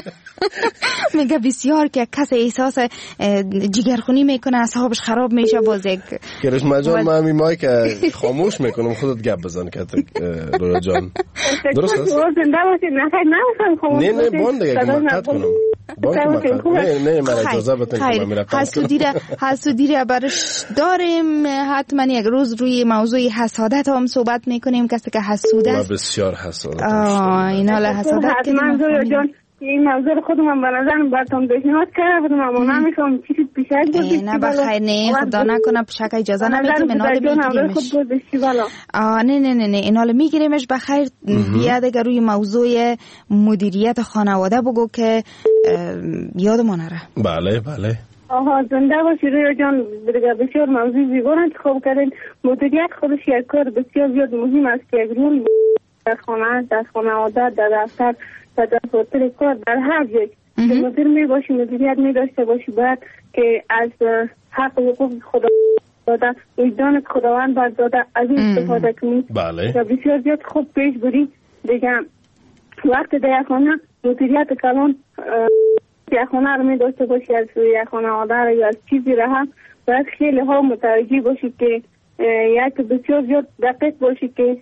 میگه بسیار که کس احساس جگرخونی میکنه اصحابش خراب میشه. باز یک کرشمه جان من همین مایی که خاموش میکنم خودت گپ بزن که رویا جان درست است؟ زنده باشید. نه خیلی نمیخوام خاموش نه نه بان دیگه مقطع کنم بان که مقطع نه نه من اجازه بتن که من میرم حسودیره حسودیره برش داریم. حتما یک روز روی موضوع حسادت هم صحبت میکنیم. کسی که حسود است و بسیار حسادت اینا له حسادت که من جان این موضوع خودم به نظرم براتون پیشنهاد کردم اما نمیخوام چیزی پیشنهاد بدید. نه بخیر نه خدا نکنه شک اجازه نمیدیم. اینال میگیریمش. آه نه نه نه نه اینال میگیریمش. بخیر بیا دیگه روی موضوع مدیریت خانواده بگو که یادمون نره. بله بله. آها زنده باشی رویا جان. بسیار موضوع زیبا انتخاب کردین. مدیریت خودش یک کار بسیار زیاد مهم است که یک رول در خانه در خانواده در دفتر در دفتر کار در هر جای که مدیر می باشی مدیریت می داشته باشی باید که از حق و حقوق خدا داده وجدان خداوند بر داده از این استفاده کنی. بله. و بسیار زیاد خوب پیش بری دیگه. وقت در یک خانه مدیریت کلان یک خانه رو می داشته باشی از یک خانواده رو یا از چیزی رو هم باید خیلی ها متوجه باشی که یک بسیار زیاد دقیق باشی که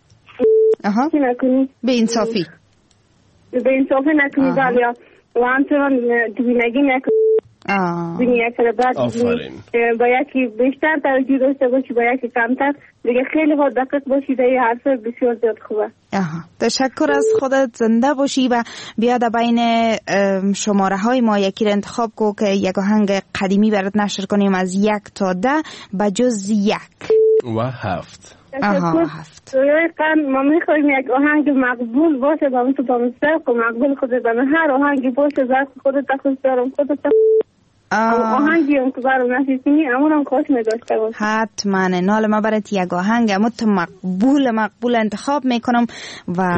اها نکنی به انصافی به انصافی نکنی. بله و همچنان دوینگی نکنی. بینی یک سر بعد با یکی بیشتر توجه داشته باشی با یکی کمتر دیگه. خیلی ها دقیق باشی در این حرفه بسیار زیاد خوبه. آها تشکر از خودت. زنده باشی و بیاد بین شماره های ما یکی رو انتخاب کو که یک آهنگ قدیمی برات نشر کنیم از یک تا ده بجز یک و هفت. آها هفت. ما میخواییم یک آهنگ مقبول باشه با تو با مستق و مقبول خودت با هر آهنگی باشه زرد خودت خوش دارم خودت آهنگی هم که برام نشیدی امون هم خوش میداشته باشه. حتما نال ما برات یک آهنگ امون تو مقبول مقبول انتخاب میکنم و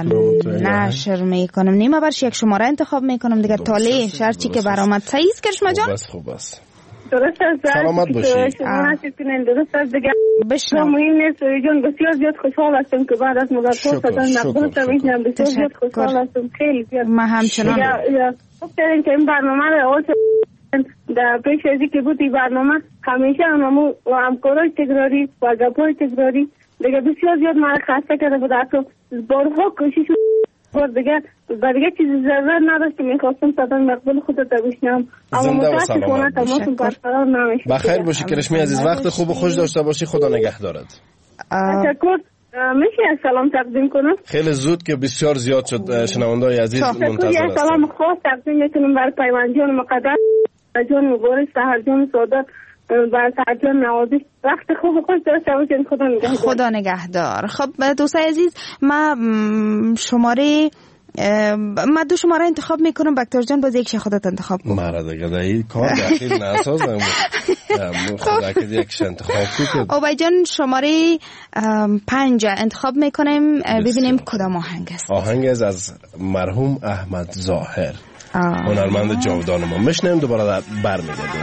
نشر میکنم. نیمه برش یک شماره انتخاب میکنم دیگه. تاله شرچی که برامت سعیز کرشما جان. خوب است خوب است. درست است. سلامت باشی. شما نشید کنین. درست است دیگه. بشنو. مهم نیست جون. بسیار زیاد خوشحال هستم که بعد از مدت ها صدای مقبول تمیشنم. بسیار زیاد خوشحال هستم. خیلی زیاد. ما همچنان. خوب کردین که این برنامه رو اول در پیش ازی که بود این برنامه همیشه هممون و همکارای تکراری و گپای تکراری دیگه بسیار زیاد مرا خسته کرده بود. حتی بارها کوشش بود دیگه و دیگه چیزی ضرورت نداشت که میخواستم صدای مقبول خودت بشنم اما متاسفانه تماسم برقرار نمیشه. بخیر باشی کرشمی عزیز. وقت خوب و خوش داشته باشی. خدا نگهدارت. تشکر. میشه سلام تقدیم کنم؟ خیلی زود که بسیار زیاد شد شنونده‌های عزیز منتظر هستند. سلام خاص تقدیم میکنم برای پیوند جان مقدس جان مبارک سحر جان سعادت برای سحر جان نوازش. وقت خوب خوش داشته باشین. خدا نگهدار. خدا نگهدار. خب دوستای عزیز ما شماره ما دو شماره انتخاب میکنم. بکتر جان باز یک خودت انتخاب کن. مرا دیگه دایی کار دقیق نسازم. خدا که یکش انتخاب کنید. اوبای جان شماره پنج انتخاب میکنیم ببینیم کدام آهنگ است. آهنگ از مرحوم احمد ظاهر هنرمند جاودان ما. میشنیم دوباره برمیگردیم.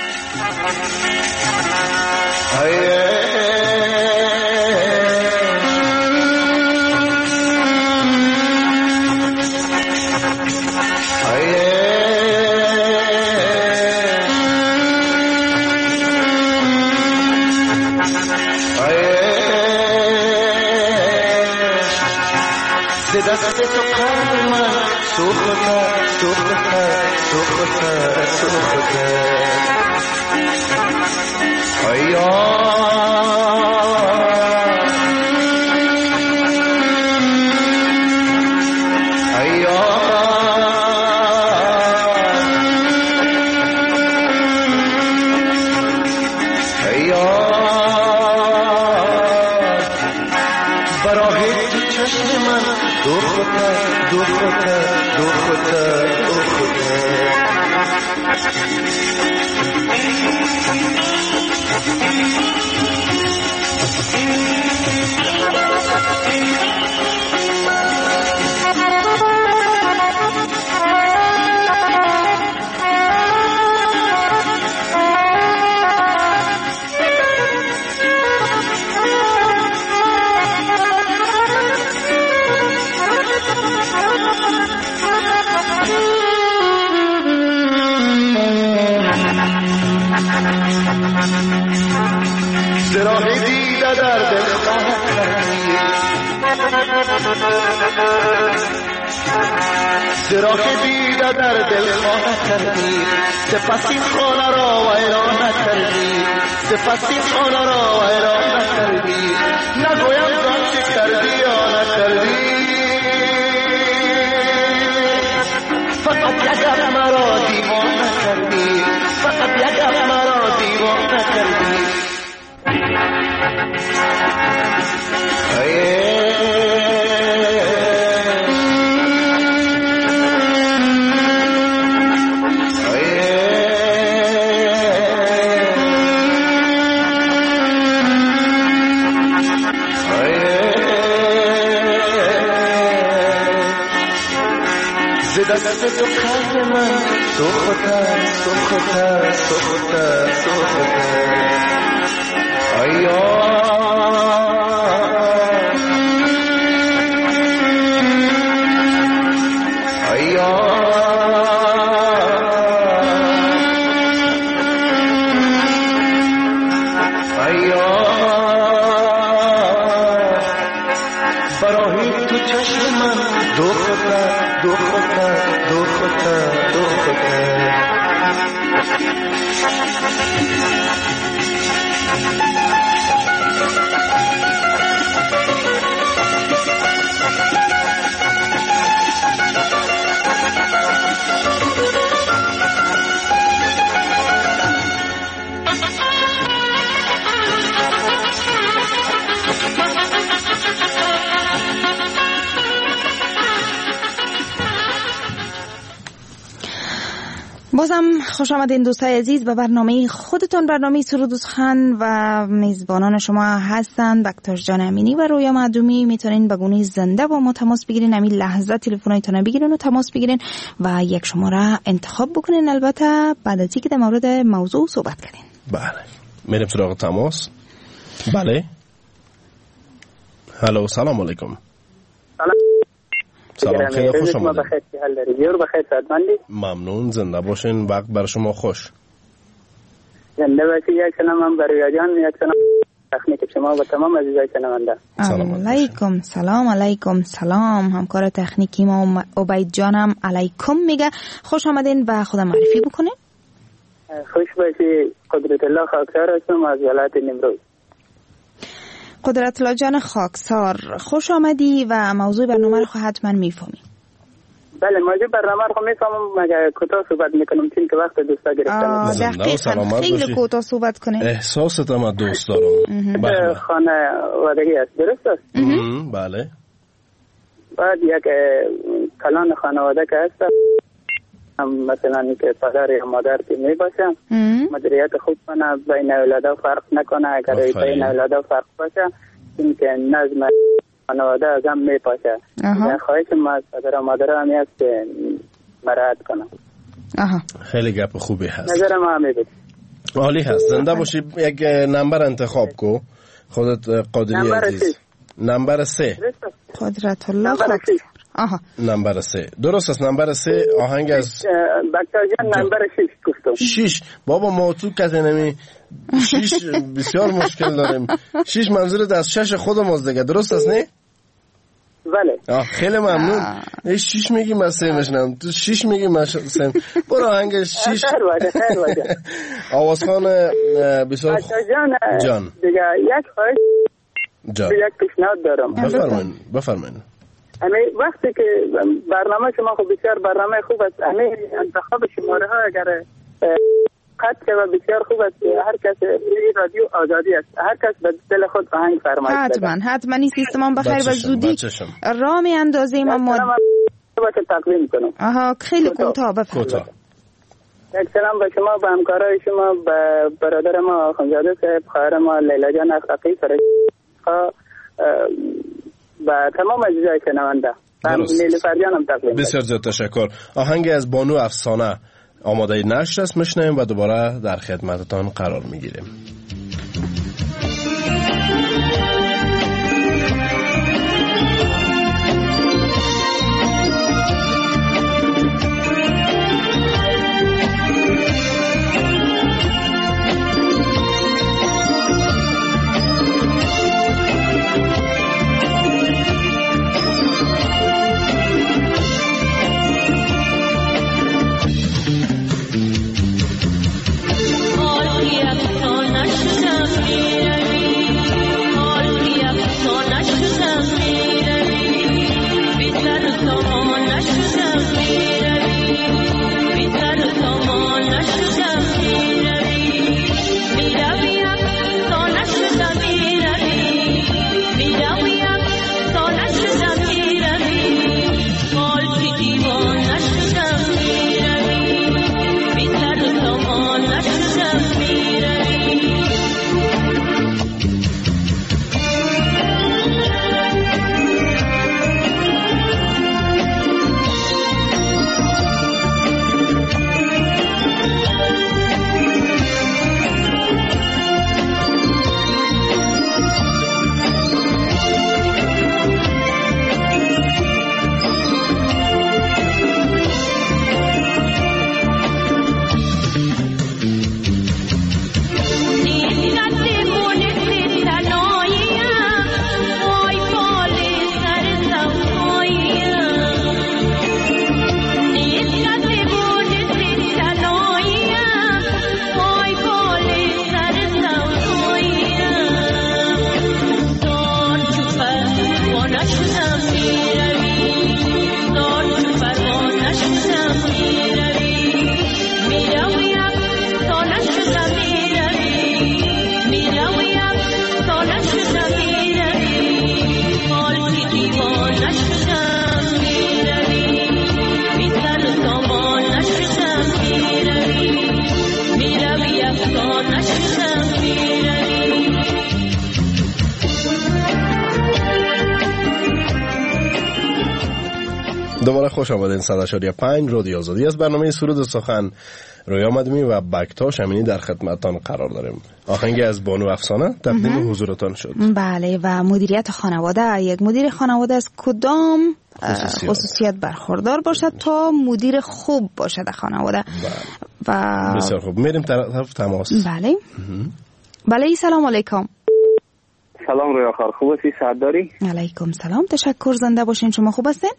دست تو قلب من سوخته سوخته سوخته سوخته آیا آیا آیا برای تو چشم من دوخته دوخته دوخته دوخته زراحی دیده در دل خواهد زراحی دیده در دل خواهد کردی سپس این خانه را ویران کردی سپس این خانه را ویران کردی نگویم زن چه کردی یا نکردی فقط یکم مرا دیوانه کردی فقط یکم مرا دیوانه کردی دست تو قلب من سوخته سوخته سوخته سوخته آیا آیا آیا برای تو چشم من دوخته دوخته دوخته دوخته بازم خوش آمدین دوستای عزیز به برنامه خودتان. برنامه سرود و سخن و میزبانان شما هستند بکتر جان امینی و رویا معدومی. میتونین به گونه زنده با ما تماس بگیرین، همین لحظه تلفنایتون بگیرین و تماس بگیرین و یک شماره انتخاب بکنین، البته بعد از اینکه در مورد موضوع صحبت کردین. بله میریم سراغ تماس. بله هلو سلام علیکم. سلام خیلی خوش آمدید. ممنون زنده باشین. وقت بر شما خوش. زنده باشی. یک سلام برای جان، یک سلام تکنیک شما و تمام عزیزای شنونده. علیکم سلام. علیکم سلام. همکار تکنیکی ما عبید جانم علیکم میگه. خوش آمدین و خودم معرفی بکنین. خوش باشی. قدرت الله خاکسار هستم از ولایت نیمروز. قدرت الله جان خاکسار، خوش آمدی و موضوع برنامه رو خواهد حتما میفهمی. بله، موضوع برنامه رو میفهمم، مگر کوتاه صحبت میکنم چون که وقت دوستا گرفتم. دقیقاً خیلی کوتاه صحبت کنه. احساست هم دوست دارم. خانه وادگی است، درست است؟ بله. بعد یک کلان خانواده که هست، مثلا که پدر یا مادر که می باشه، مدیریت خوب کنه، بین اولادا فرق نکنه. اگر بین اولادا فرق باشه، این که نظم خانواده از هم می پاشه. خواهش ما از پدر و مادر همی است که مراعات کنه. خیلی گپ خوبی هست. نظر ما همی بید. عالی هست. زنده باشی. یک نمبر انتخاب کو خودت قادری عزیز. نمبر سه. قدرت الله خاکسار. آها. نمبر سه. درست است. نمبر سه آهنگ از بکتاجان نمبر شش گفتم. شش. بابا ما تو کسی نمی شش بسیار مشکل داریم. شش منظورت از شش خودم از دیگه. درست است نه؟ بله. آه خیلی ممنون. ای شش میگی من سه میشنم. تو شش میگی من سه. برو آهنگ شش. خیر واجه خیر واجه. آوازخوان بسیار بکتاجان جان. دیگه یک خواهش جان. یک پیشنهاد دارم. بفرمایید. بفرمایید. همه وقتی که برنامه شما خب بسیار برنامه خوب است، همه انتخاب شماره ها اگر قطع و بسیار خوب است، هر کس رادیو آزادی است، هر کس به دل خود آهنگ فرمایید. حتما حتما این سیستم بخیر و زودی راه می اندازیم. اما باشه تقدیم کنم. آها خیلی کوتاه بفرمایید. یک سلام به شما، به همکارای شما، به برادر ما آخوندزاده صاحب، خواهر ما لیلا جان افقی، فرشته و تمام عزیزای شنونده. نیلوفر جانم تقدیم. بسیار زیاد تشکر. آهنگ از بانو افسانه آماده نشر است، میشنویم و دوباره در خدمتتان قرار میگیریم. دوباره خوش آمدین. صد و چهار و پنج رادیو آزادی از برنامه سرود سخن روی آمدمی و بکتاش امینی در خدمتتان قرار داریم. آهنگ از بانو افسانه تقدیم حضورتان شد. بله و مدیریت خانواده، یک مدیر خانواده از کدام خصوصیت, خصوصیت برخوردار باشد تا مدیر خوب باشد در خانواده. بله. و بسیار خوب، میریم طرف تماس. بله. بله سلام علیکم. سلام رویا خار، خوب هستی؟ سعد داری؟ علیکم سلام، تشکر، زنده باشین. شما خوب هستین؟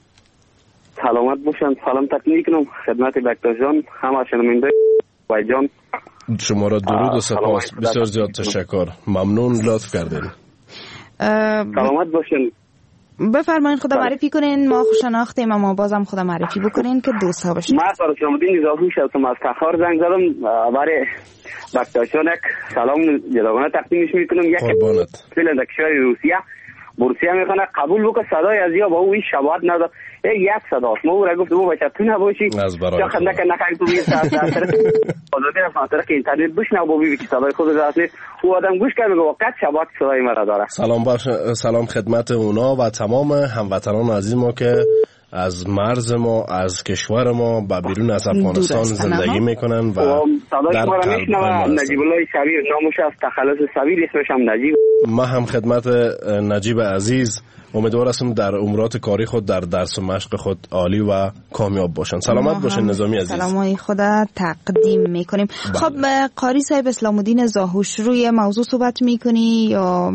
سلامت باشن. سلام تقدیم کنم خدمت بکتاش جان، همه شنونده وای جان. شما را درود و سپاس، بسیار زیاد تشکر، ممنون، لطف کردین. سلامت باشین. بفرمایید خدا معرفی کنین، ما خوش شناختیم اما بازم خدا معرفی بکنین که دوست ها باشین. من فارس الدین زاهوش هستم، از تخار زنگ زدم برای بکتاشان یک سلام جداگانه تقدیمش میکنم. یک فیلندکشای روسیه بورسیه میخونه قبول بکن صدای از یا با او این شباهت نداد، یک صداست. ما او را گفتم او بچه تو نباشی چه خنده که نکنی تو بیر سر سر آزادی رفت ناطره که اینترنت بشنه و با بیبی که صدای خود راست نیست او آدم گوش کرد میگه وقت شباهت صدای مرا داره. سلام باش، سلام خدمت اونا و تمام هموطنان عزیز ما که از مرز ما، از کشور ما و بیرون از افغانستان زندگی میکنن و در قلب نجیب الله شبیر نامش از تخلص شبیر، اسمش هم نجیب. ما هم خدمت نجیب عزیز امیدوار هستم در امورات کاری خود در درس و مشق خود عالی و کامیاب باشن. سلامت باشن نظامی عزیز. سلامای خدا تقدیم میکنیم. بله. خب قاری صاحب اسلام الدین زاهوش روی موضوع صحبت میکنی یا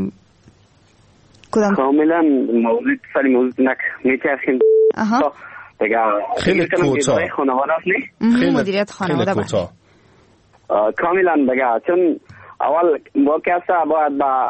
کدام؟ کاملا موضوع سری موضوع نک میچرخیم. آها. دیگه خیلی کوتاه. خانواده است نه؟ خیلی مدیریت خانواده خیلی کوتاه. کاملا دیگه چون اول واقعا باید با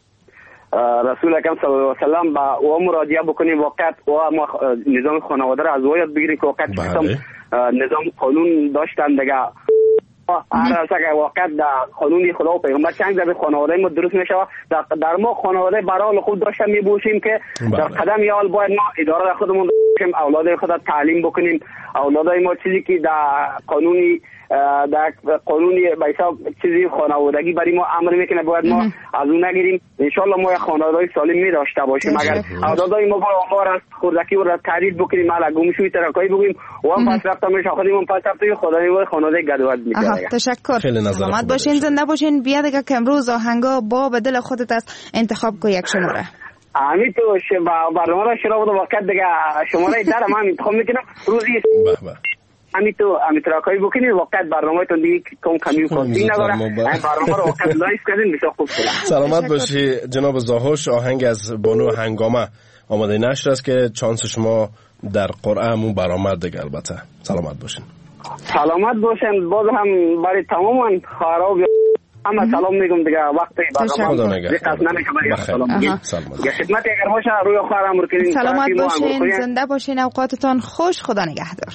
رسول اکرم صلی الله علیه و سلم با او مراجعه بکنیم، واقعا او نظام خانواده را از او یاد بگیریم که واقعا نظام قانون داشتن دیگه. هر از که واقعا در قانون خدا و پیغمبر چند در خانواده ما درست میشه، در ما خانواده برای خود داشته میبوشیم که در قدم اول باید ما اداره خودمون داشتیم، اولاد خود تعلیم بکنیم، اولادای ما چیزی که در قانونی در قانونی به حساب چیزی خانوادگی برای ما امر میکنه باید ما از اون نگیریم. ان شاء الله ما خانواده‌ای سالم می داشته باشیم. اگر اولادای ما با از خوردگی و تحرید بکنیم، مال گمشوی ترکایی بگیم و هم پس رفتم میشه خودمون پس رفتیم خدای ما خانواده گدواد میکنه. تشکر. سلامت باشین، زنده باشین. بیا دیگه که امروز آهنگا با به دل خودت است، انتخاب کو یک شماره. امی تو با برنامه را شروع بود وقت دیگه شماره در من انتخاب میکنم روزی امی تو امی تراکایی بکنید وقت برنامه تون دیگه کم کمی کاستی نداره، این برنامه رو وقت لایف کردین بسیار خوب شده. سلامت باشی جناب زاهوش. آهنگ از بانو هنگامه آماده نشر است که چانس شما در قرعه مو برآمد دیگه. البته سلامت باشین. سلامت باشین. باز هم برای تمام خواهرها اما سلام میگم دیگه وقتی برنامه دقت نمیشه برای سلام میگم. دیگه خدمت اگر باشه روی خواهرام رو کنین. سلامت باشین، زنده باشین، اوقاتتان خوش، خدا نگهدار.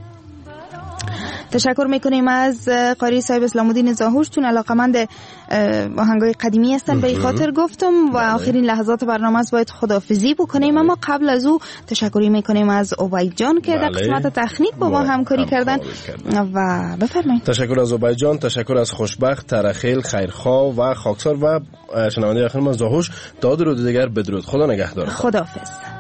تشکر میکنیم از قاری صاحب اسلام الدین زاهوش، چون علاقمند آهنگای قدیمی هستن به این خاطر گفتم و آخرین لحظات برنامه است باید خداحافظی بکنیم. اما قبل از او تشکری میکنیم از عبید جان که در قسمت تکنیک با ما همکاری کردن و بفرمایید. تشکر از عبید جان، تشکر از خوشبخت، ترخیل، خیرخواه و خاکسار و شنونده آخر ما زاهوش. داد رو دیگر بدرود. خدا نگهدار. خداحافظ.